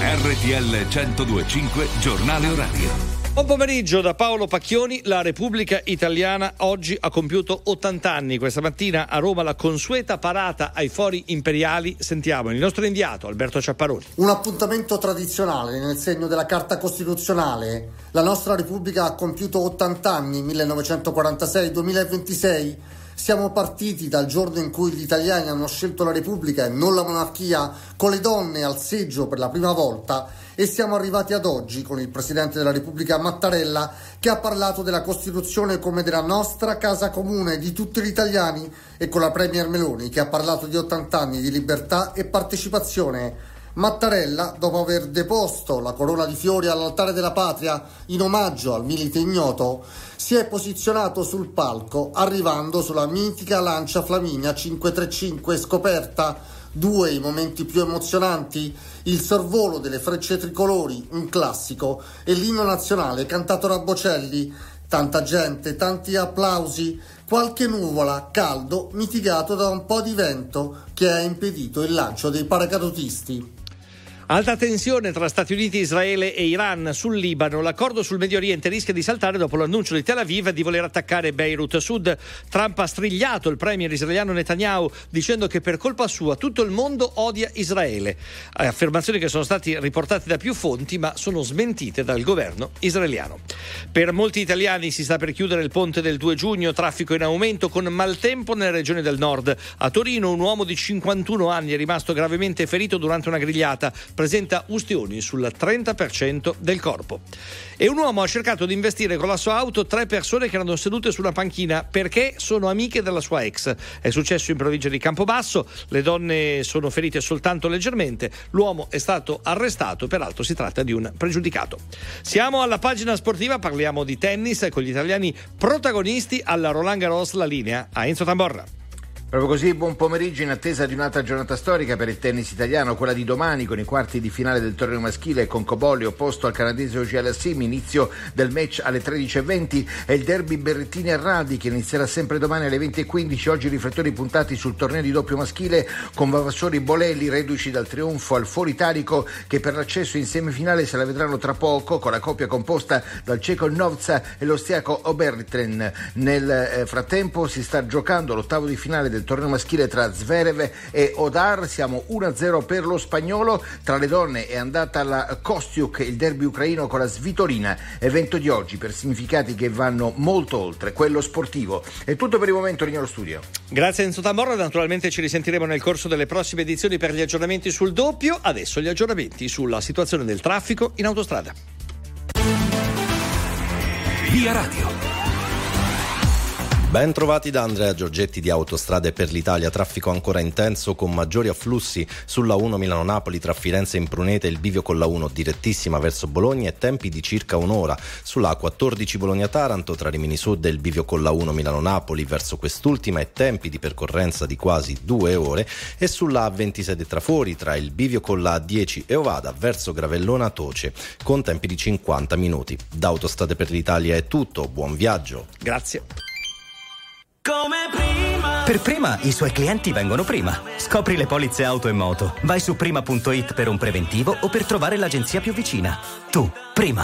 RTL 102.5 Giornale Orario. Buon pomeriggio da Paolo Pacchioni. La Repubblica Italiana oggi ha compiuto 80 anni. Questa mattina a Roma la consueta parata ai fori imperiali. Sentiamo il nostro inviato Alberto Ciapparoni. Un appuntamento tradizionale nel segno della Carta Costituzionale. La nostra Repubblica ha compiuto 80 anni, 1946-2026. Siamo partiti dal giorno in cui gli italiani hanno scelto la Repubblica e non la monarchia, con le donne al seggio per la prima volta, e siamo arrivati ad oggi con il Presidente della Repubblica Mattarella, che ha parlato della Costituzione come della nostra casa comune di tutti gli italiani, e con la Premier Meloni, che ha parlato di 80 anni di libertà e partecipazione. Mattarella, dopo aver deposto la corona di fiori all'altare della patria in omaggio al milite ignoto, si è posizionato sul palco arrivando sulla mitica Lancia Flaminia 535 scoperta. Due i momenti più emozionanti: il sorvolo delle frecce tricolori, un classico, e l'inno nazionale cantato da Bocelli. Tanta gente, tanti applausi, qualche nuvola, caldo mitigato da un po' di vento che ha impedito il lancio dei paracadutisti. Alta tensione tra Stati Uniti, Israele e Iran sul Libano. L'accordo sul Medio Oriente rischia di saltare dopo l'annuncio di Tel Aviv di voler attaccare Beirut a sud. Trump ha strigliato il premier israeliano Netanyahu dicendo che per colpa sua tutto il mondo odia Israele. Affermazioni che sono state riportate da più fonti ma sono smentite dal governo israeliano. Per molti italiani si sta per chiudere il ponte del 2 giugno, traffico in aumento con maltempo nelle regioni del nord. A Torino un uomo di 51 anni è rimasto gravemente ferito durante una grigliata. Presenta ustioni sul 30% del corpo. E un uomo ha cercato di investire con la sua auto 3 persone che erano sedute su una panchina perché sono amiche della sua ex. È successo in provincia di Campobasso, le donne sono ferite soltanto leggermente, l'uomo è stato arrestato, peraltro si tratta di un pregiudicato. Siamo alla pagina sportiva, parliamo di tennis con gli italiani protagonisti alla Roland Garros. La linea a Enzo Tamborra. Proprio così, buon pomeriggio in attesa di un'altra giornata storica per il tennis italiano, quella di domani con i quarti di finale del torneo maschile con Cobolli opposto al canadese Ogier Aliassime, inizio del match alle 13:20 e il derby Berrettini-Arraldi che inizierà sempre domani alle 20:15. Oggi i riflettori puntati sul torneo di doppio maschile con Vavassori Bolelli reduci dal trionfo al Foro Italico, che per l'accesso in semifinale se la vedranno tra poco con la coppia composta dal ceco Novza e l'austriaco Obertren. Nel frattempo si sta giocando l'ottavo di finale del torneo maschile tra Zverev e Odar. Siamo 1-0 per lo spagnolo. Tra le donne è andata la Kostiuk, il derby ucraino con la Svitolina, evento di oggi per significati che vanno molto oltre quello sportivo. È tutto per il momento, linea allo studio. Grazie Enzo Tamborra, naturalmente ci risentiremo nel corso delle prossime edizioni per gli aggiornamenti sul doppio. Adesso gli aggiornamenti sulla situazione del traffico in autostrada. Via Radio. Ben trovati da Andrea Giorgetti di Autostrade per l'Italia. Traffico ancora intenso con maggiori afflussi sulla 1 Milano-Napoli tra Firenze e Imprunete, il bivio con la 1 direttissima verso Bologna e tempi di circa un'ora. Sulla A14 Bologna-Taranto tra Rimini Sud e il bivio con la 1 Milano-Napoli verso quest'ultima e tempi di percorrenza di quasi 2 ore. E sulla A27 Trafori tra il bivio con la A10 e Ovada verso Gravellona-Toce con tempi di 50 minuti. Da Autostrade per l'Italia è tutto, buon viaggio. Grazie. Come prima. Per Prima i suoi clienti vengono prima. Scopri le polizze auto e moto. Vai su prima.it per un preventivo o per trovare l'agenzia più vicina. Tu, Prima.